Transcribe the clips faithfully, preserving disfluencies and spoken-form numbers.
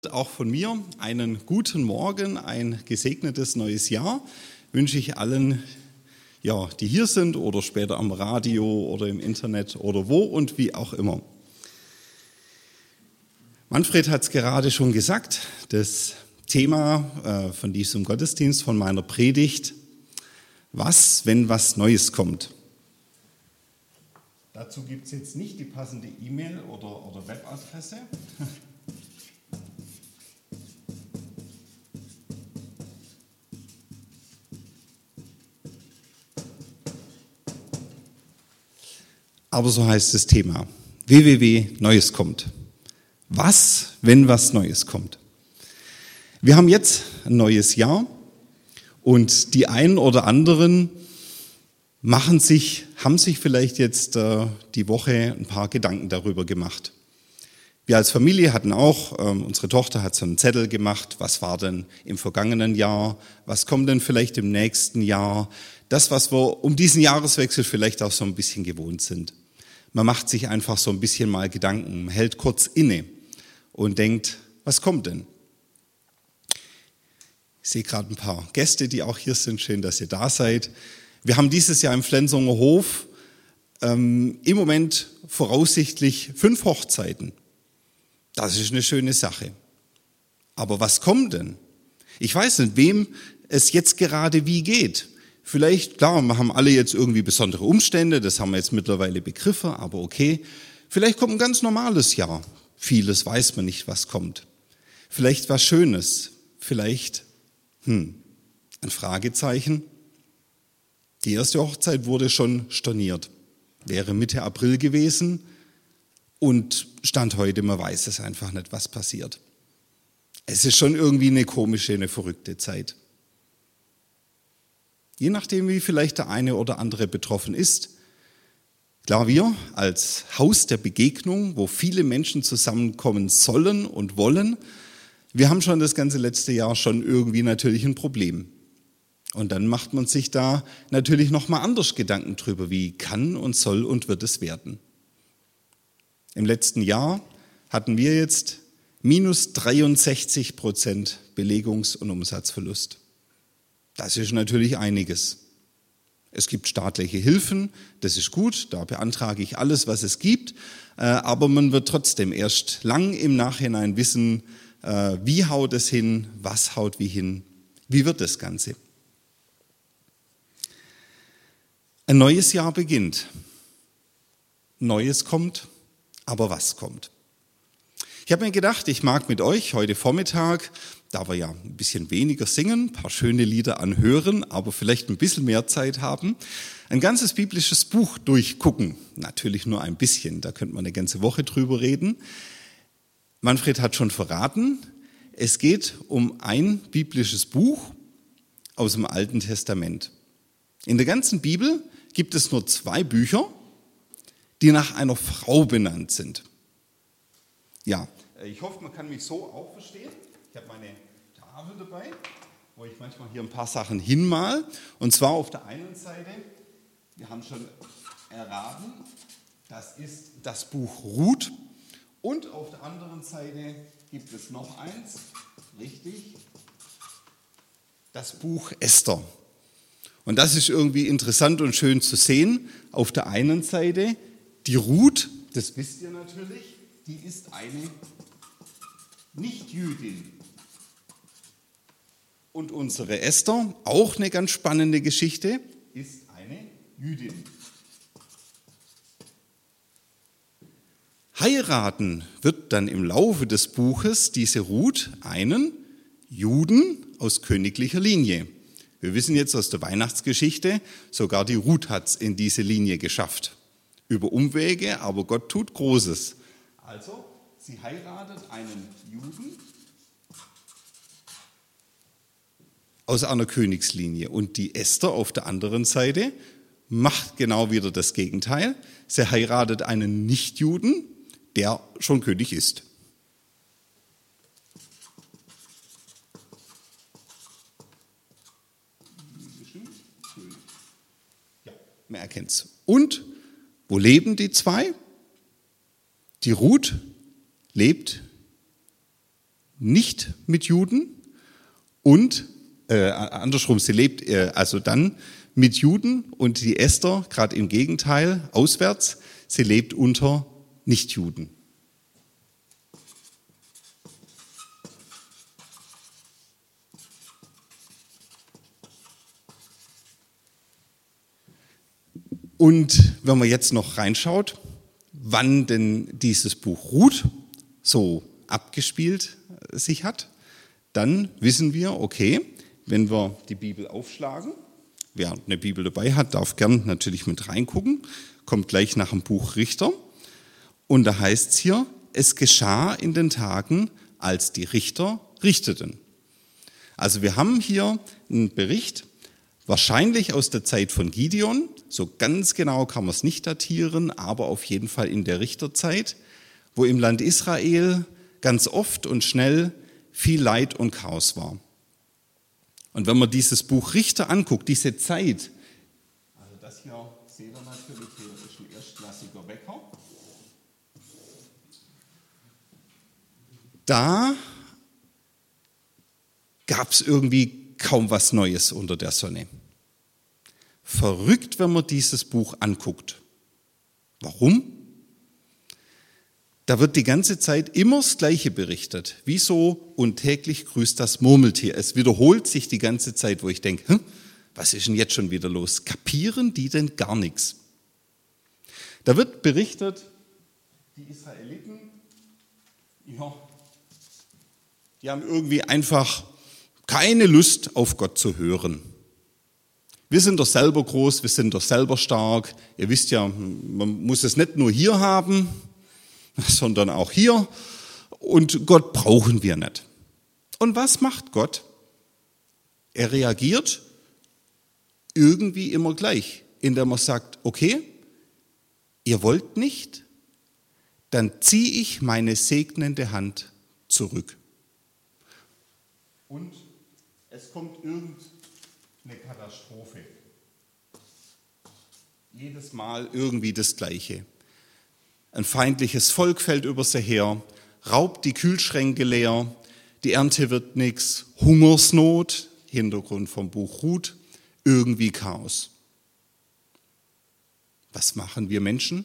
Auch von mir einen guten Morgen, ein gesegnetes neues Jahr wünsche ich allen, ja, die hier sind oder später am Radio oder im Internet oder wo und wie auch immer. Manfred hat es gerade schon gesagt, das Thema äh, von diesem Gottesdienst, von meiner Predigt, was, wenn was Neues kommt. Dazu gibt es jetzt nicht die passende E-Mail oder, oder Webadresse. Aber so heißt das Thema. w w w punkt neues kommt. Was, wenn was Neues kommt? Wir haben jetzt ein neues Jahr und die einen oder anderen machen sich, haben sich vielleicht jetzt äh, die Woche ein paar Gedanken darüber gemacht. Wir als Familie hatten auch, äh, unsere Tochter hat so einen Zettel gemacht, was war denn im vergangenen Jahr, was kommt denn vielleicht im nächsten Jahr, das, was wir um diesen Jahreswechsel vielleicht auch so ein bisschen gewohnt sind. Man macht sich einfach so ein bisschen mal Gedanken, hält kurz inne und denkt, was kommt denn? Ich sehe gerade ein paar Gäste, die auch hier sind. Schön, dass ihr da seid. Wir haben dieses Jahr im Flensunger Hof ähm, im Moment voraussichtlich fünf Hochzeiten. Das ist eine schöne Sache. Aber was kommt denn? Ich weiß nicht, wem es jetzt gerade wie geht. Vielleicht, klar, wir haben alle jetzt irgendwie besondere Umstände, das haben wir jetzt mittlerweile begriffen, aber okay. Vielleicht kommt ein ganz normales Jahr. Vieles weiß man nicht, was kommt. Vielleicht was Schönes. Vielleicht, hm, ein Fragezeichen. Die erste Hochzeit wurde schon storniert. Wäre Mitte April gewesen und Stand heute, man weiß es einfach nicht, was passiert. Es ist schon irgendwie eine komische, eine verrückte Zeit. Je nachdem, wie vielleicht der eine oder andere betroffen ist. Klar, wir als Haus der Begegnung, wo viele Menschen zusammenkommen sollen und wollen, wir haben schon das ganze letzte Jahr schon irgendwie natürlich ein Problem. Und dann macht man sich da natürlich nochmal anders Gedanken drüber, wie kann und soll und wird es werden. Im letzten Jahr hatten wir jetzt minus dreiundsechzig Prozent Belegungs- und Umsatzverlust. Das ist natürlich einiges. Es gibt staatliche Hilfen, das ist gut, da beantrage ich alles, was es gibt, aber man wird trotzdem erst lang im Nachhinein wissen, wie haut es hin, was haut wie hin, wie wird das Ganze. Ein neues Jahr beginnt. Neues kommt, aber was kommt? Ich habe mir gedacht, ich mag mit euch heute Vormittag, da wir ja ein bisschen weniger singen, ein paar schöne Lieder anhören, aber vielleicht ein bisschen mehr Zeit haben, ein ganzes biblisches Buch durchgucken. Natürlich nur ein bisschen, da könnte man eine ganze Woche drüber reden. Manfred hat schon verraten, es geht um ein biblisches Buch aus dem Alten Testament. In der ganzen Bibel gibt es nur zwei Bücher, die nach einer Frau benannt sind. Ja, ich hoffe, man kann mich so auch verstehen. Ich habe meine Tafel dabei, wo ich manchmal hier ein paar Sachen hinmal. Und zwar auf der einen Seite, wir haben schon erraten, das ist das Buch Ruth. Und auf der anderen Seite gibt es noch eins, richtig, das Buch Esther. Und das ist irgendwie interessant und schön zu sehen. Auf der einen Seite die Ruth, das wisst ihr natürlich, die ist eine Nicht-Jüdin. Und unsere Esther, auch eine ganz spannende Geschichte, ist eine Jüdin. Heiraten wird dann im Laufe des Buches diese Ruth einen Juden aus königlicher Linie. Wir wissen jetzt aus der Weihnachtsgeschichte, sogar die Ruth hat es in diese Linie geschafft. Über Umwege, aber Gott tut Großes. Also, sie heiratet einen Juden aus einer Königslinie. Und die Esther auf der anderen Seite macht genau wieder das Gegenteil. Sie heiratet einen Nichtjuden, der schon König ist. Ja, man erkennt es. Und wo leben die zwei? Die Ruth lebt nicht mit Juden und äh, andersrum, sie lebt äh, also dann mit Juden und die Esther, gerade im Gegenteil, auswärts, sie lebt unter Nichtjuden. Und wenn man jetzt noch reinschaut, wann denn dieses Buch Ruth so abgespielt sich hat, dann wissen wir, okay, wenn wir die Bibel aufschlagen, wer eine Bibel dabei hat, darf gern natürlich mit reingucken, kommt gleich nach dem Buch Richter. Und da heißt es hier, es geschah in den Tagen, als die Richter richteten. Also wir haben hier einen Bericht, wahrscheinlich aus der Zeit von Gideon, so ganz genau kann man es nicht datieren, aber auf jeden Fall in der Richterzeit, wo im Land Israel ganz oft und schnell viel Leid und Chaos war. Und wenn man dieses Buch Richter anguckt, diese Zeit, also das hier seht ihr natürlich, hier ist ein erstklassiger Wecker, da gab es irgendwie kaum was Neues unter der Sonne. Verrückt, wenn man dieses Buch anguckt. Warum? Da wird die ganze Zeit immer das Gleiche berichtet. Wieso? Und täglich grüßt das Murmeltier. Es wiederholt sich die ganze Zeit, wo ich denke, was ist denn jetzt schon wieder los? Kapieren die denn gar nichts? Da wird berichtet, die Israeliten, ja, die haben irgendwie einfach keine Lust auf Gott zu hören. Wir sind doch selber groß, wir sind doch selber stark. Ihr wisst ja, man muss es nicht nur hier haben, sondern auch hier. Und Gott brauchen wir nicht. Und was macht Gott? Er reagiert irgendwie immer gleich, indem er sagt, okay, ihr wollt nicht, dann ziehe ich meine segnende Hand zurück. Und es kommt irgendeine Katastrophe. Jedes Mal irgendwie das Gleiche. Ein feindliches Volk fällt über sie her, raubt die Kühlschränke leer, die Ernte wird nichts, Hungersnot, Hintergrund vom Buch Ruth, irgendwie Chaos. Was machen wir Menschen?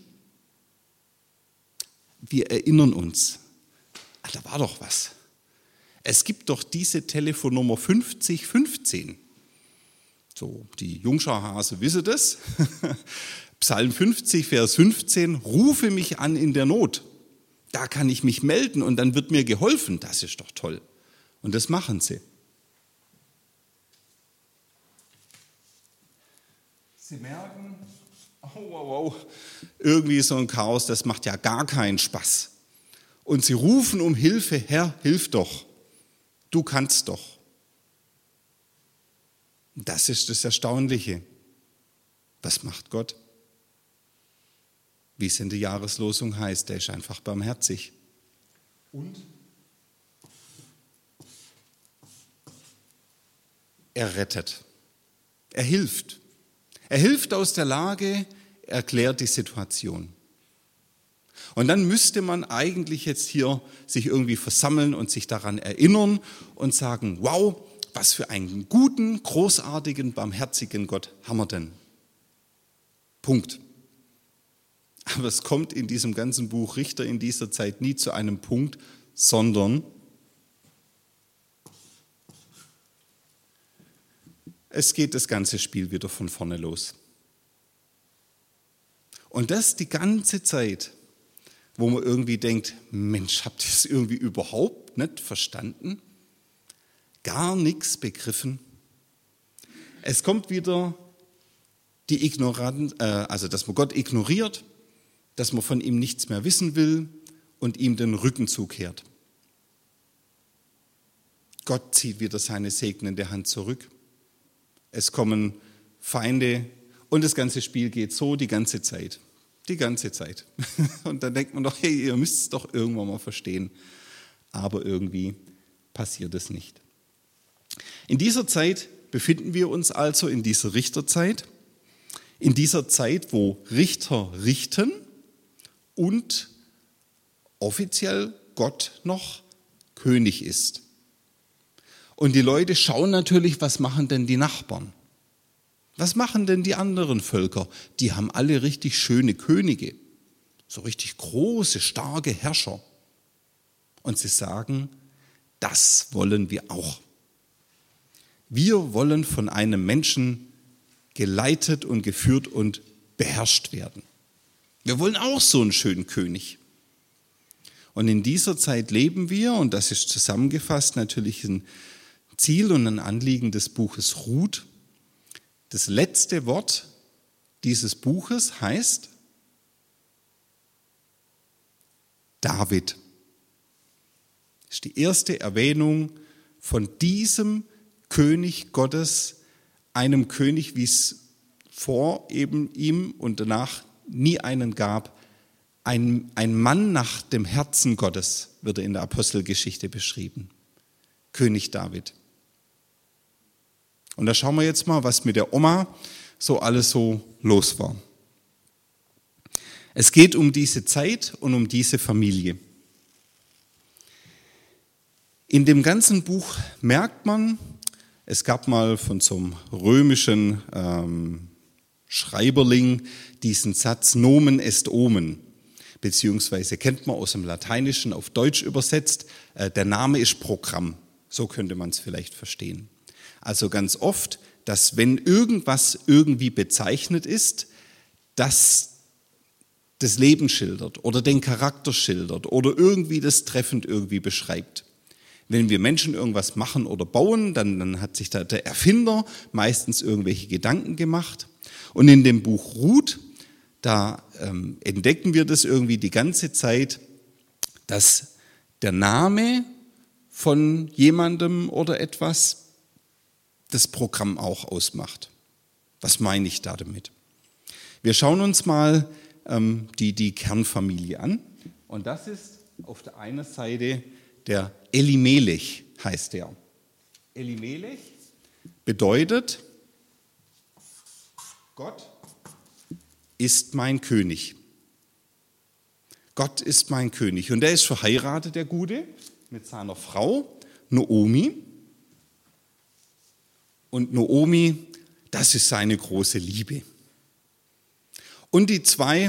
Wir erinnern uns, ah, da war doch was. Es gibt doch diese Telefonnummer fünfzig fünfzehn. So, die Jungscharhase wissen das. Psalm fünfzig, Vers fünfzehn, rufe mich an in der Not. Da kann ich mich melden und dann wird mir geholfen. Das ist doch toll. Und das machen sie. Sie merken, oh, wow, wow, irgendwie so ein Chaos, das macht ja gar keinen Spaß. Und sie rufen um Hilfe, Herr, hilf doch. Du kannst doch. Das ist das Erstaunliche. Was macht Gott? Wie es in der Jahreslosung heißt, der ist einfach barmherzig. Und er rettet. Er hilft. Er hilft aus der Lage, er klärt die Situation. Und dann müsste man eigentlich jetzt hier sich irgendwie versammeln und sich daran erinnern und sagen, wow, was für einen guten, großartigen, barmherzigen Gott haben wir denn? Punkt. Aber es kommt in diesem ganzen Buch Richter in dieser Zeit nie zu einem Punkt, sondern es geht das ganze Spiel wieder von vorne los. Und das die ganze Zeit, wo man irgendwie denkt, Mensch, habt ihr es irgendwie überhaupt nicht verstanden? Gar nichts begriffen. Es kommt wieder die Ignoranz, äh, also dass man Gott ignoriert, dass man von ihm nichts mehr wissen will und ihm den Rücken zukehrt. Gott zieht wieder seine segnende Hand zurück. Es kommen Feinde und das ganze Spiel geht so die ganze Zeit. Die ganze Zeit. Und dann denkt man doch, hey, ihr müsst es doch irgendwann mal verstehen. Aber irgendwie passiert es nicht. In dieser Zeit befinden wir uns also in dieser Richterzeit. In dieser Zeit, wo Richter richten und offiziell Gott noch König ist. Und die Leute schauen natürlich, was machen denn die Nachbarn? Was machen denn die anderen Völker? Die haben alle richtig schöne Könige, so richtig große, starke Herrscher. Und sie sagen, das wollen wir auch. Wir wollen von einem Menschen geleitet und geführt und beherrscht werden. Wir wollen auch so einen schönen König. Und in dieser Zeit leben wir, und das ist zusammengefasst natürlich ein Ziel und ein Anliegen des Buches Ruth. Das letzte Wort dieses Buches heißt David. Das ist die erste Erwähnung von diesem König Gottes, einem König, wie es vor eben ihm und danach nie einen gab. Ein, ein Mann nach dem Herzen Gottes, wird er in der Apostelgeschichte beschrieben. König David. Und da schauen wir jetzt mal, was mit der Oma so alles so los war. Es geht um diese Zeit und um diese Familie. In dem ganzen Buch merkt man, es gab mal von so einem römischen ähm, Schreiberling diesen Satz Nomen est Omen, beziehungsweise kennt man aus dem Lateinischen auf Deutsch übersetzt, äh, der Name ist Programm, so könnte man es vielleicht verstehen. Also ganz oft, dass wenn irgendwas irgendwie bezeichnet ist, dass das Leben schildert oder den Charakter schildert oder irgendwie das treffend irgendwie beschreibt. Wenn wir Menschen irgendwas machen oder bauen, dann, dann hat sich da der Erfinder meistens irgendwelche Gedanken gemacht. Und in dem Buch Ruth, da ähm, entdecken wir das irgendwie die ganze Zeit, dass der Name von jemandem oder etwas das Programm auch ausmacht. Was meine ich da damit? Wir schauen uns mal ähm, die, die Kernfamilie an. Und das ist auf der einen Seite der Elimelech, heißt der. Elimelech bedeutet, Gott ist mein König. Gott ist mein König. Und der ist verheiratet, der Gute, mit seiner Frau Naomi. Und Naomi, das ist seine große Liebe. Und die zwei,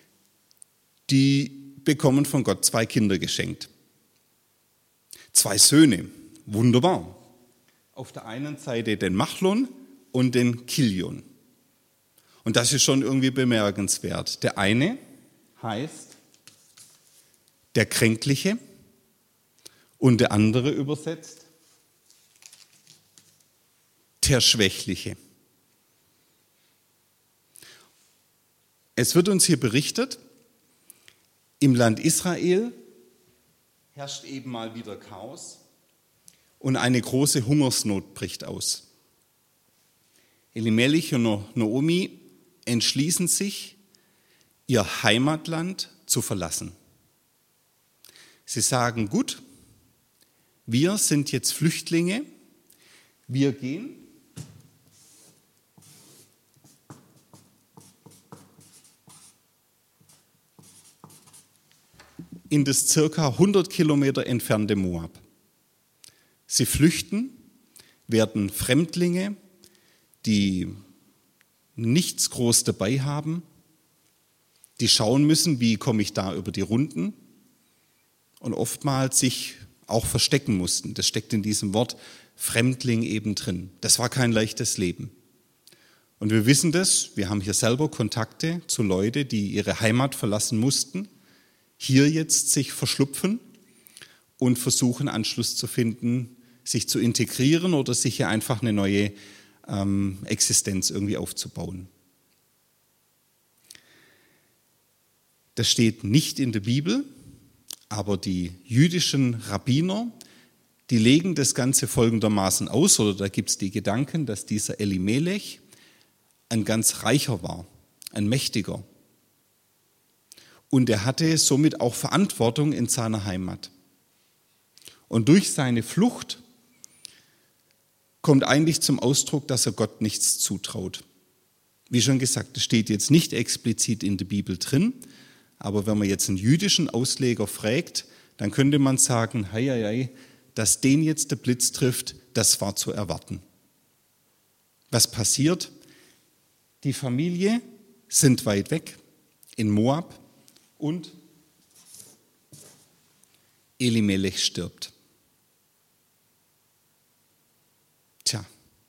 die bekommen von Gott zwei Kinder geschenkt. Zwei Söhne, wunderbar. Auf der einen Seite den Machlon und den Kilion. Und das ist schon irgendwie bemerkenswert. Der eine heißt der Kränkliche und der andere übersetzt der Schwächliche. Es wird uns hier berichtet, im Land Israel herrscht eben mal wieder Chaos und eine große Hungersnot bricht aus. Elimelech und Naomi entschließen sich, ihr Heimatland zu verlassen. Sie sagen, gut, wir sind jetzt Flüchtlinge, wir gehen in das circa hundert Kilometer entfernte Moab. Sie flüchten, werden Fremdlinge, die nichts groß dabei haben, die schauen müssen, wie komme ich da über die Runden und oftmals sich auch verstecken mussten. Das steckt in diesem Wort Fremdling eben drin. Das war kein leichtes Leben. Und wir wissen das, wir haben hier selber Kontakte zu Leuten, die ihre Heimat verlassen mussten, hier jetzt sich verschlupfen und versuchen, Anschluss zu finden, sich zu integrieren oder sich hier einfach eine neue ähm, Existenz irgendwie aufzubauen. Das steht nicht in der Bibel, aber die jüdischen Rabbiner, die legen das Ganze folgendermaßen aus, oder da gibt es die Gedanken, dass dieser Elimelech ein ganz reicher war, ein Mächtiger. Und er hatte somit auch Verantwortung in seiner Heimat. Und durch seine Flucht kommt eigentlich zum Ausdruck, dass er Gott nichts zutraut. Wie schon gesagt, das steht jetzt nicht explizit in der Bibel drin, aber wenn man jetzt einen jüdischen Ausleger fragt, dann könnte man sagen, hei, hei, hei, dass den jetzt der Blitz trifft, das war zu erwarten. Was passiert? Die Familie sind weit weg in Moab und Elimelech stirbt. Tja,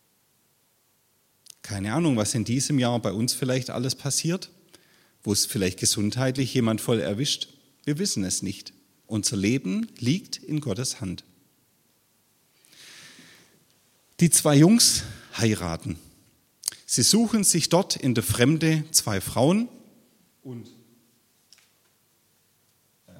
keine Ahnung, was in diesem Jahr bei uns vielleicht alles passiert, wo es vielleicht gesundheitlich jemand voll erwischt. Wir wissen es nicht. Unser Leben liegt in Gottes Hand. Die zwei Jungs heiraten. Sie suchen sich dort in der Fremde zwei Frauen und ähm,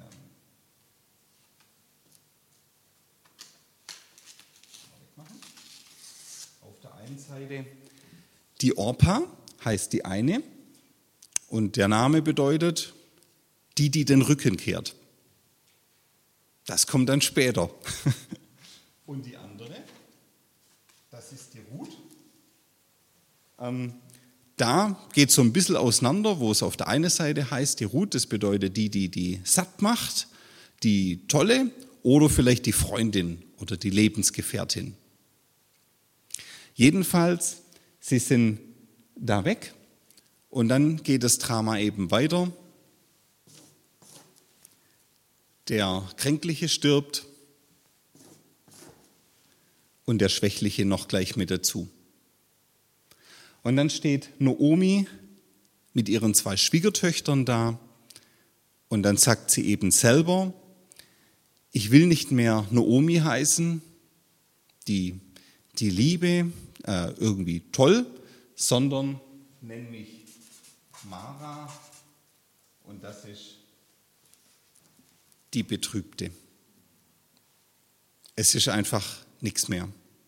auf der einen Seite die Orpa heißt die eine und der Name bedeutet die, die den Rücken kehrt. Das kommt dann später. Und die andere, das ist die Ruth. Ähm, da geht es so ein bisschen auseinander, wo es auf der einen Seite heißt, die Ruth, das bedeutet die, die die satt macht, die Tolle oder vielleicht die Freundin oder die Lebensgefährtin. Jedenfalls, sie sind da weg und dann geht das Drama eben weiter. Der Kränkliche stirbt und der Schwächliche noch gleich mit dazu. Und dann steht Naomi mit ihren zwei Schwiegertöchtern da und dann sagt sie eben selber, ich will nicht mehr Naomi heißen, die, die Liebe, äh, irgendwie toll, sondern nenn mich Mara und das ist die Betrübte. Es ist einfach nichts mehr.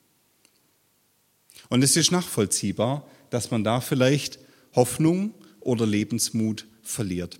Und es ist nachvollziehbar, dass man da vielleicht Hoffnung oder Lebensmut verliert.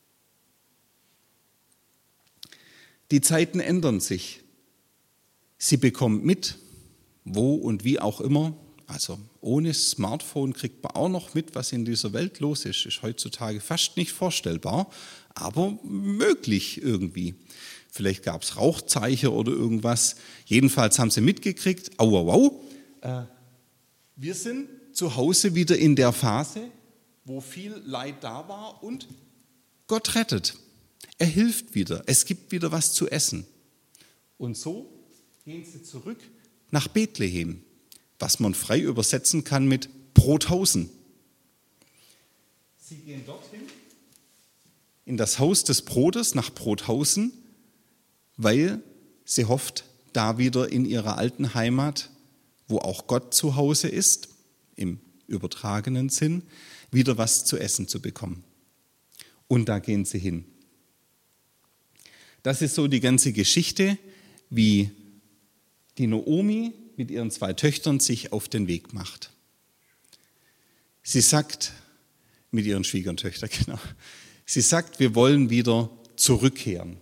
Die Zeiten ändern sich. Sie bekommt mit, wo und wie auch immer. Also ohne Smartphone kriegt man auch noch mit, was in dieser Welt los ist. Ist heutzutage fast nicht vorstellbar, aber möglich irgendwie. Vielleicht gab es Rauchzeichen oder irgendwas. Jedenfalls haben sie mitgekriegt, au, au, au. Äh, wir sind zu Hause wieder in der Phase, wo viel Leid da war und Gott rettet. Er hilft wieder. Es gibt wieder was zu essen. Und so gehen sie zurück nach Bethlehem, was man frei übersetzen kann mit Brothausen. Sie gehen dorthin, in das Haus des Brotes nach Brothausen, weil sie hofft, da wieder in ihrer alten Heimat, wo auch Gott zu Hause ist, im übertragenen Sinn, wieder was zu essen zu bekommen. Und da gehen sie hin. Das ist so die ganze Geschichte, wie die Naomi mit ihren zwei Töchtern sich auf den Weg macht. Sie sagt, mit ihren Schwiegertöchtern, genau, sie sagt, wir wollen wieder zurückkehren.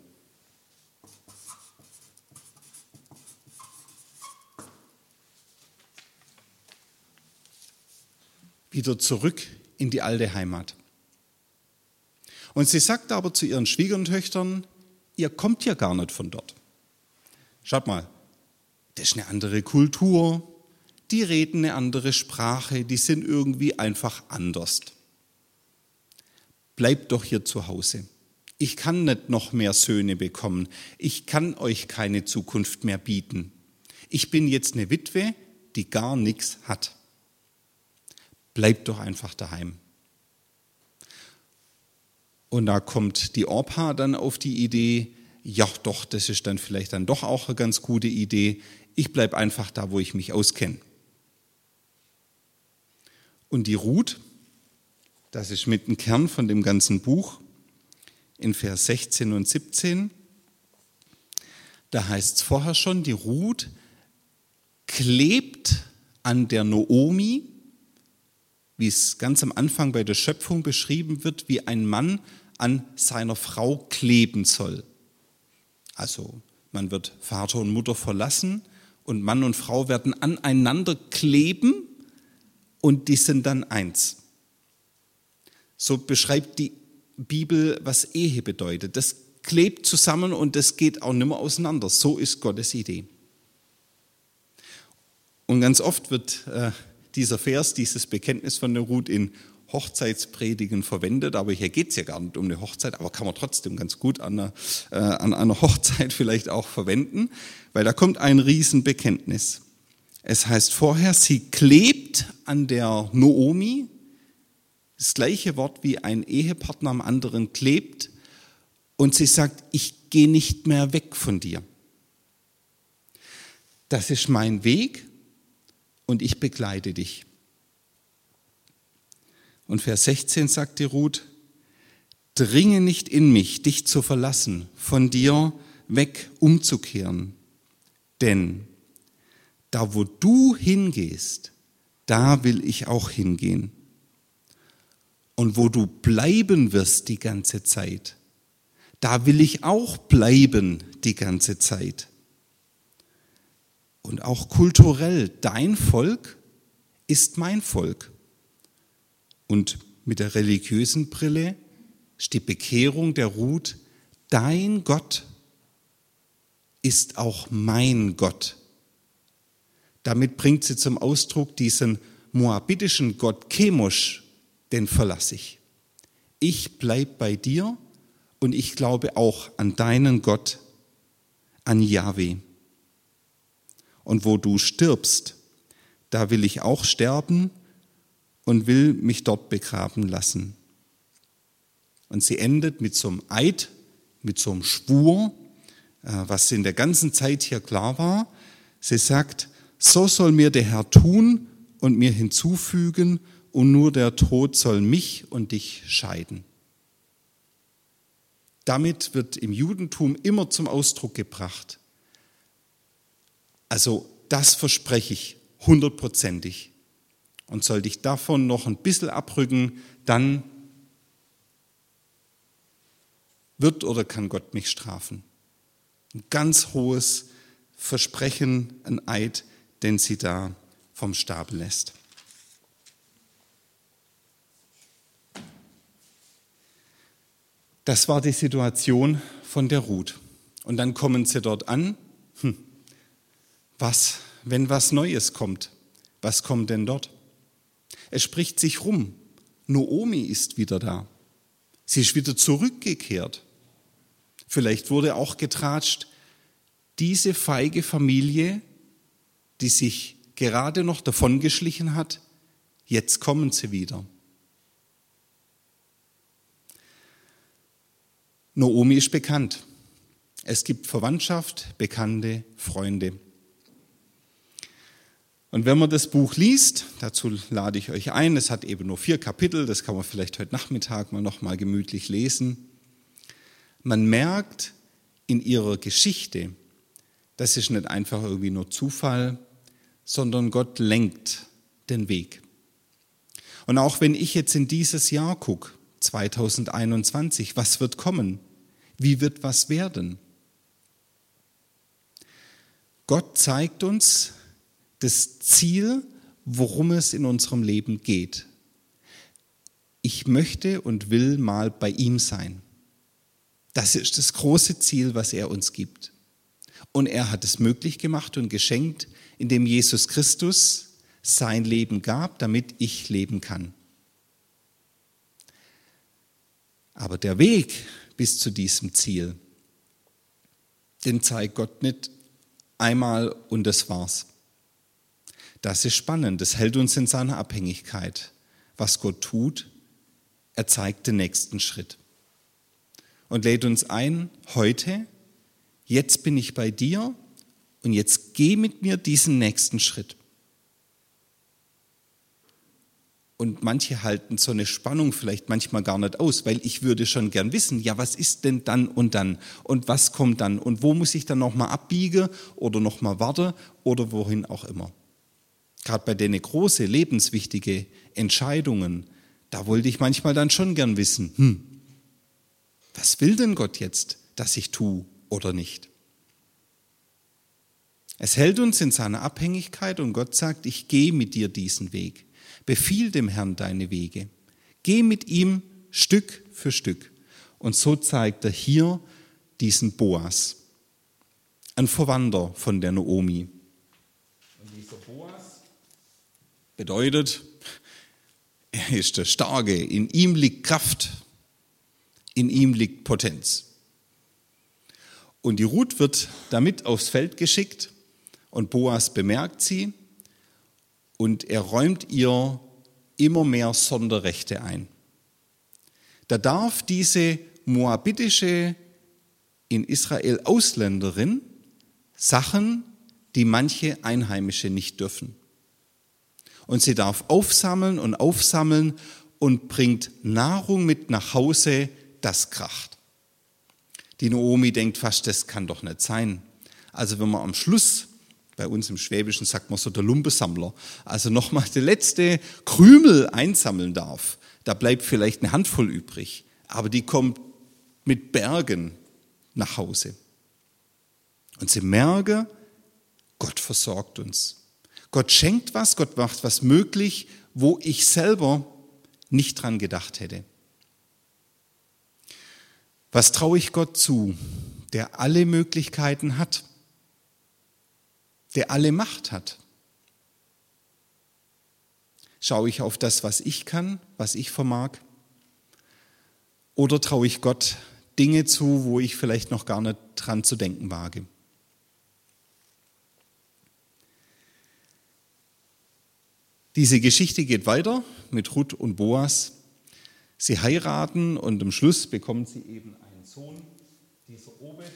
Wieder zurück in die alte Heimat. Und sie sagt aber zu ihren Schwiegertöchtern, ihr kommt ja gar nicht von dort. Schaut mal, das ist eine andere Kultur, die reden eine andere Sprache, die sind irgendwie einfach anders. Bleibt doch hier zu Hause. Ich kann nicht noch mehr Söhne bekommen. Ich kann euch keine Zukunft mehr bieten. Ich bin jetzt eine Witwe, die gar nichts hat. Bleibt doch einfach daheim. Und da kommt die Orpa dann auf die Idee, ja doch, das ist dann vielleicht dann doch auch eine ganz gute Idee. Ich bleibe einfach da, wo ich mich auskenne. Und die Ruth, das ist mit dem Kern von dem ganzen Buch, in Vers sechzehn und siebzehn, da heißt es vorher schon, die Ruth klebt an der Naomi, wie es ganz am Anfang bei der Schöpfung beschrieben wird, wie ein Mann an seiner Frau kleben soll. Also man wird Vater und Mutter verlassen und Mann und Frau werden aneinander kleben und die sind dann eins. So beschreibt die Bibel, was Ehe bedeutet. Das klebt zusammen und das geht auch nicht mehr auseinander. So ist Gottes Idee. Und ganz oft wird äh, dieser Vers, dieses Bekenntnis von der Ruth in Hochzeitspredigen verwendet, aber hier geht es ja gar nicht um eine Hochzeit, aber kann man trotzdem ganz gut an einer, äh, an einer Hochzeit vielleicht auch verwenden, weil da kommt ein Riesenbekenntnis. Es heißt vorher, sie klebt an der Noomi, das gleiche Wort wie ein Ehepartner am anderen klebt, und sie sagt, ich gehe nicht mehr weg von dir. Das ist mein Weg und ich begleite dich. Und Vers sechzehn sagt die Ruth, dringe nicht in mich, dich zu verlassen, von dir weg umzukehren. Denn da, wo du hingehst, da will ich auch hingehen. Und wo du bleiben wirst die ganze Zeit, da will ich auch bleiben die ganze Zeit. Und auch kulturell, dein Volk ist mein Volk. Und mit der religiösen Brille ist die Bekehrung der Ruth, dein Gott ist auch mein Gott. Damit bringt sie zum Ausdruck diesen moabitischen Gott Chemosh, den verlasse ich. Ich bleib bei dir und ich glaube auch an deinen Gott, an Jahwe. Und wo du stirbst, da will ich auch sterben und will mich dort begraben lassen. Und sie endet mit so einem Eid, mit so einem Schwur, was in der ganzen Zeit hier klar war. Sie sagt, so soll mir der Herr tun und mir hinzufügen, und nur der Tod soll mich und dich scheiden. Damit wird im Judentum immer zum Ausdruck gebracht, also das verspreche ich hundertprozentig. Und sollte ich davon noch ein bisschen abrücken, dann wird oder kann Gott mich strafen. Ein ganz hohes Versprechen, ein Eid, den sie da vom Stapel lässt. Das war die Situation von der Ruth. Und dann kommen sie dort an. Hm, was, wenn was Neues kommt? Was kommt denn dort? Es spricht sich rum. Noomi ist wieder da. Sie ist wieder zurückgekehrt. Vielleicht wurde auch getratscht, diese feige Familie, die sich gerade noch davongeschlichen hat, jetzt kommen sie wieder. Noomi ist bekannt. Es gibt Verwandtschaft, Bekannte, Freunde. Und wenn man das Buch liest, dazu lade ich euch ein, es hat eben nur vier Kapitel, das kann man vielleicht heute Nachmittag mal noch mal gemütlich lesen. Man merkt in ihrer Geschichte, das ist nicht einfach irgendwie nur Zufall, sondern Gott lenkt den Weg. Und auch wenn ich jetzt in dieses Jahr gucke, zwanzig einundzwanzig, was wird kommen? Wie wird was werden? Gott zeigt uns das Ziel, worum es in unserem Leben geht. Ich möchte und will mal bei ihm sein. Das ist das große Ziel, was er uns gibt. Und er hat es möglich gemacht und geschenkt, indem Jesus Christus sein Leben gab, damit ich leben kann. Aber der Weg bis zu diesem Ziel, den zeigt Gott nicht einmal und das war's. Das ist spannend, das hält uns in seiner Abhängigkeit. Was Gott tut, er zeigt den nächsten Schritt. Und lädt uns ein, heute, jetzt bin ich bei dir und jetzt geh mit mir diesen nächsten Schritt. Und manche halten so eine Spannung vielleicht manchmal gar nicht aus, weil ich würde schon gern wissen, ja, was ist denn dann und dann und was kommt dann und wo muss ich dann nochmal abbiegen oder nochmal warten oder wohin auch immer. Gerade bei den großen, lebenswichtigen Entscheidungen, da wollte ich manchmal dann schon gern wissen, hm, was will denn Gott jetzt, dass ich tue oder nicht? Es hält uns in seiner Abhängigkeit und Gott sagt, ich gehe mit dir diesen Weg. Befiehl dem Herrn deine Wege. Geh mit ihm Stück für Stück. Und so zeigt er hier diesen Boas, ein Verwandter von der Naomi. Und dieser Boas bedeutet, er ist der Starke, in ihm liegt Kraft, in ihm liegt Potenz. Und die Ruth wird damit aufs Feld geschickt und Boas bemerkt sie und er räumt ihr immer mehr Sonderrechte ein. Da darf diese moabitische, in Israel Ausländerin Sachen, die manche Einheimische nicht dürfen. Und sie darf aufsammeln und aufsammeln und bringt Nahrung mit nach Hause, das kracht. Die Naomi denkt fast, das kann doch nicht sein. Also wenn man am Schluss, bei uns im Schwäbischen sagt man so der Lumpensammler, also nochmal der letzte Krümel einsammeln darf, da bleibt vielleicht eine Handvoll übrig, aber die kommt mit Bergen nach Hause. Und sie merken, Gott versorgt uns. Gott schenkt was, Gott macht was möglich, wo ich selber nicht dran gedacht hätte. Was traue ich Gott zu, der alle Möglichkeiten hat, der alle Macht hat? Schaue ich auf das, was ich kann, was ich vermag? Oder traue ich Gott Dinge zu, wo ich vielleicht noch gar nicht dran zu denken wage? Diese Geschichte geht weiter mit Ruth und Boas. Sie heiraten und am Schluss bekommen sie eben einen Sohn, dieser Obed,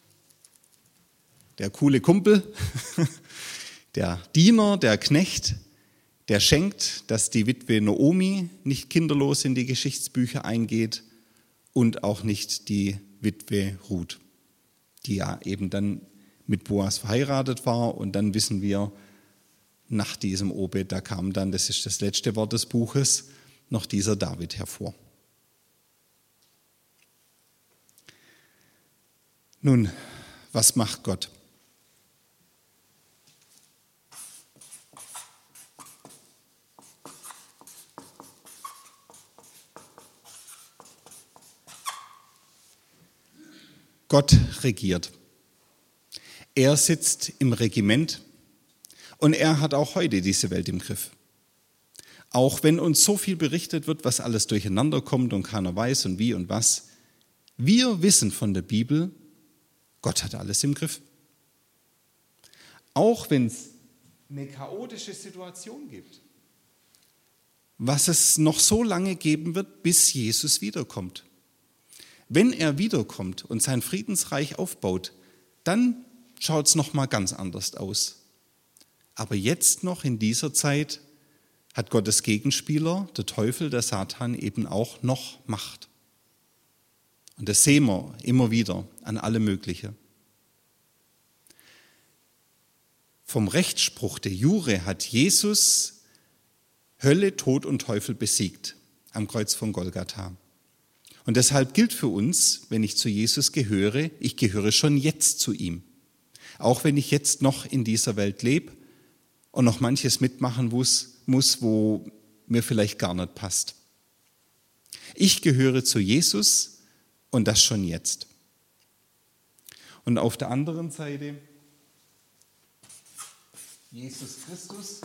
der coole Kumpel, der Diener, der Knecht, der schenkt, dass die Witwe Naomi nicht kinderlos in die Geschichtsbücher eingeht und auch nicht die Witwe Ruth, die ja eben dann mit Boas verheiratet war. Und dann wissen wir, nach diesem Obed, da kam dann, das ist das letzte Wort des Buches, noch dieser David hervor. Nun, was macht Gott? Gott regiert. Er sitzt im Regiment und er hat auch heute diese Welt im Griff. Auch wenn uns so viel berichtet wird, was alles durcheinander kommt und keiner weiß und wie und was, wir wissen von der Bibel, Gott hat alles im Griff. Auch wenn es eine chaotische Situation gibt, was es noch so lange geben wird, bis Jesus wiederkommt. Wenn er wiederkommt und sein Friedensreich aufbaut, dann schaut es noch mal ganz anders aus. Aber jetzt noch in dieser Zeit hat Gottes Gegenspieler, der Teufel, der Satan, eben auch noch Macht. Und das sehen wir immer wieder an alle Mögliche. Vom Rechtsspruch der Jure hat Jesus Hölle, Tod und Teufel besiegt am Kreuz von Golgatha. Und deshalb gilt für uns, wenn ich zu Jesus gehöre, ich gehöre schon jetzt zu ihm. Auch wenn ich jetzt noch in dieser Welt lebe und noch manches mitmachen muss, muss, wo mir vielleicht gar nicht passt. Ich gehöre zu Jesus und das schon jetzt. Und auf der anderen Seite Jesus Christus,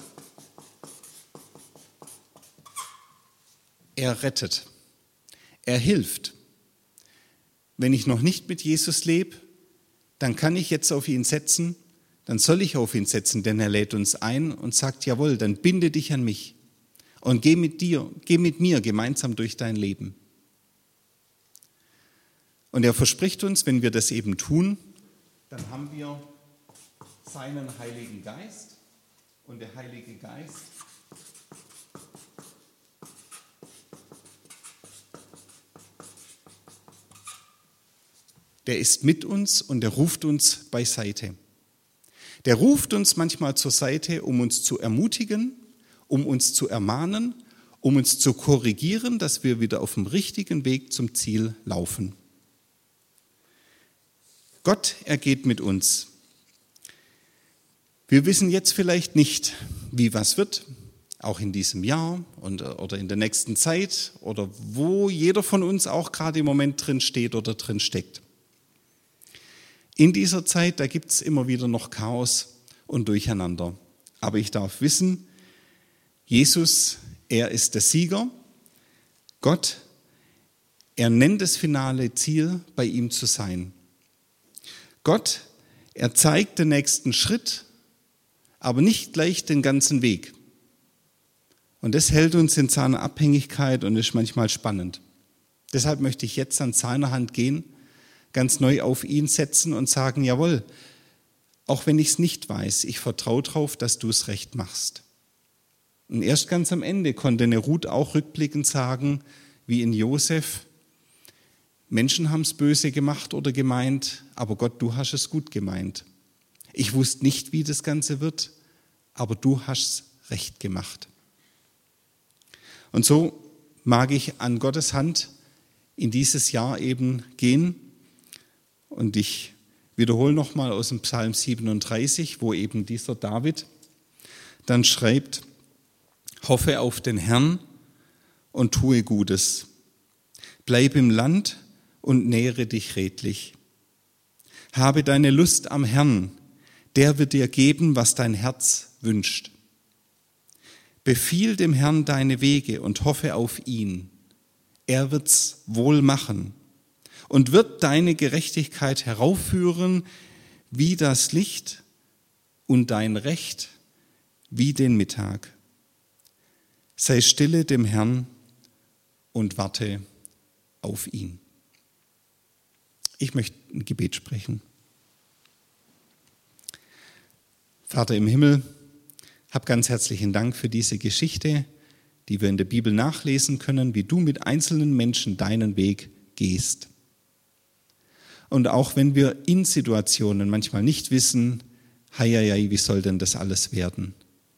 er rettet, er hilft. Wenn ich noch nicht mit Jesus lebe, dann kann ich jetzt auf ihn setzen, dann soll ich auf ihn setzen, denn er lädt uns ein und sagt, jawohl, dann binde dich an mich und geh mit dir, geh mit mir gemeinsam durch dein Leben. Und er verspricht uns, wenn wir das eben tun, dann haben wir seinen Heiligen Geist und der Heilige Geist der ist mit uns und der ruft uns beiseite. Der ruft uns manchmal zur Seite, um uns zu ermutigen, um uns zu ermahnen, um uns zu korrigieren, dass wir wieder auf dem richtigen Weg zum Ziel laufen. Gott, er geht mit uns. Wir wissen jetzt vielleicht nicht, wie was wird, auch in diesem Jahr und, oder in der nächsten Zeit oder wo jeder von uns auch gerade im Moment drin steht oder drin steckt. In dieser Zeit, da gibt es immer wieder noch Chaos und Durcheinander. Aber ich darf wissen, Jesus, er ist der Sieger. Gott, er nennt das finale Ziel, bei ihm zu sein. Gott, er zeigt den nächsten Schritt, aber nicht gleich den ganzen Weg. Und das hält uns in seiner Abhängigkeit und ist manchmal spannend. Deshalb möchte ich jetzt an seiner Hand gehen, ganz neu auf ihn setzen und sagen, jawohl, auch wenn ich es nicht weiß, ich vertraue darauf, dass du es recht machst. Und erst ganz am Ende konnte eine Ruth auch rückblickend sagen, wie in Josef, Menschen haben es böse gemacht oder gemeint, aber Gott, du hast es gut gemeint. Ich wusste nicht, wie das Ganze wird, aber du hast es recht gemacht. Und so mag ich an Gottes Hand in dieses Jahr eben gehen. Und ich wiederhole nochmal aus dem Psalm siebenunddreißig, wo eben dieser David dann schreibt, hoffe auf den Herrn und tue Gutes. Bleib im Land und nähre dich redlich. Habe deine Lust am Herrn, der wird dir geben, was dein Herz wünscht. Befiehl dem Herrn deine Wege und hoffe auf ihn. Er wird's wohl machen und wird deine Gerechtigkeit heraufführen wie das Licht und dein Recht wie den Mittag. Sei stille dem Herrn und warte auf ihn. Ich möchte ein Gebet sprechen. Vater im Himmel, hab ganz herzlichen Dank für diese Geschichte, die wir in der Bibel nachlesen können, wie du mit einzelnen Menschen deinen Weg gehst. Und auch wenn wir in Situationen manchmal nicht wissen, heieiei, wie soll denn das alles werden?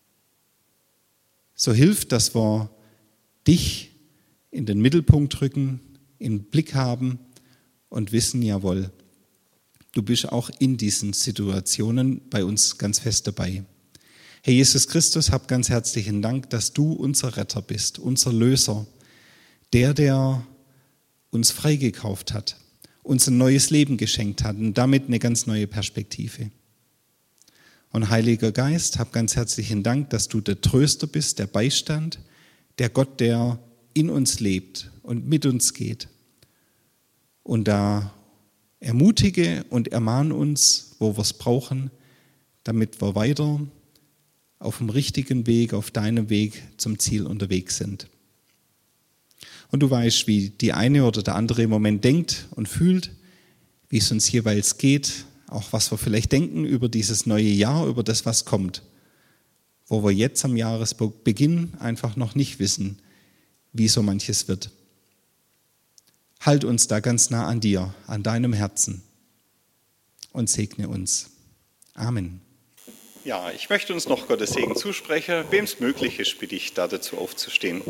So hilft, dass wir dich in den Mittelpunkt rücken, im Blick haben und wissen, jawohl, du bist auch in diesen Situationen bei uns ganz fest dabei. Herr Jesus Christus, hab ganz herzlichen Dank, dass du unser Retter bist, unser Löser, der, der uns freigekauft hat, uns ein neues Leben geschenkt hat und damit eine ganz neue Perspektive. Und Heiliger Geist, hab ganz herzlichen Dank, dass du der Tröster bist, der Beistand, der Gott, der in uns lebt und mit uns geht. Und da ermutige und ermahne uns, wo wir es brauchen, damit wir weiter auf dem richtigen Weg, auf deinem Weg zum Ziel unterwegs sind. Und du weißt, wie die eine oder der andere im Moment denkt und fühlt, wie es uns jeweils geht, auch was wir vielleicht denken über dieses neue Jahr, über das, was kommt, wo wir jetzt am Jahresbeginn einfach noch nicht wissen, wie so manches wird. Halt uns da ganz nah an dir, an deinem Herzen und segne uns. Amen. Ja, ich möchte uns noch Gottes Segen zusprechen. Wem es möglich ist, bitte ich da dazu aufzustehen.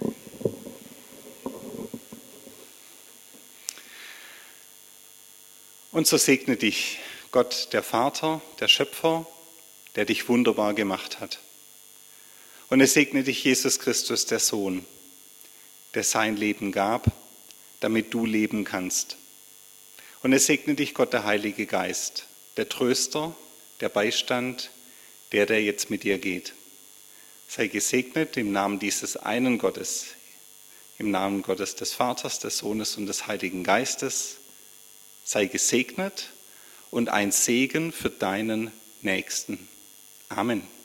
Und so segne dich Gott, der Vater, der Schöpfer, der dich wunderbar gemacht hat. Und es segne dich Jesus Christus, der Sohn, der sein Leben gab, damit du leben kannst. Und es segne dich Gott, der Heilige Geist, der Tröster, der Beistand, der, der jetzt mit dir geht. Sei gesegnet im Namen dieses einen Gottes, im Namen Gottes des Vaters, des Sohnes und des Heiligen Geistes. Sei gesegnet und ein Segen für deinen Nächsten. Amen.